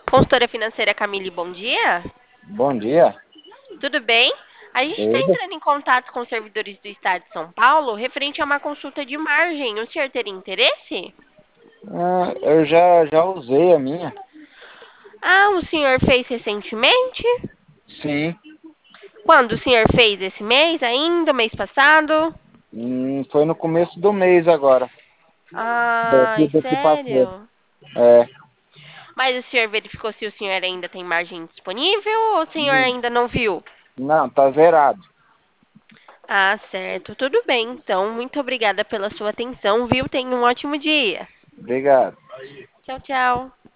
Consultora financeira Camille, bom dia. Bom dia. Tudo bem? A gente está Tudo? entrando em contato com os servidores do Estado de São Paulo referente a uma consulta de margem. O senhor teria interesse? Eu já usei a minha. Ah, o senhor fez recentemente? Sim. Quando o senhor fez esse mês ainda, mês passado? Foi no começo do mês agora. Ai, Do que passou. sério? É. Mas o senhor verificou se o senhor ainda tem margem disponível ou o senhor Hum, ainda não viu? Não, tá zerado. Ah, certo. Tudo bem, então. Muito obrigada pela sua atenção, viu? Tenha um ótimo dia. Obrigado. Tchau, tchau.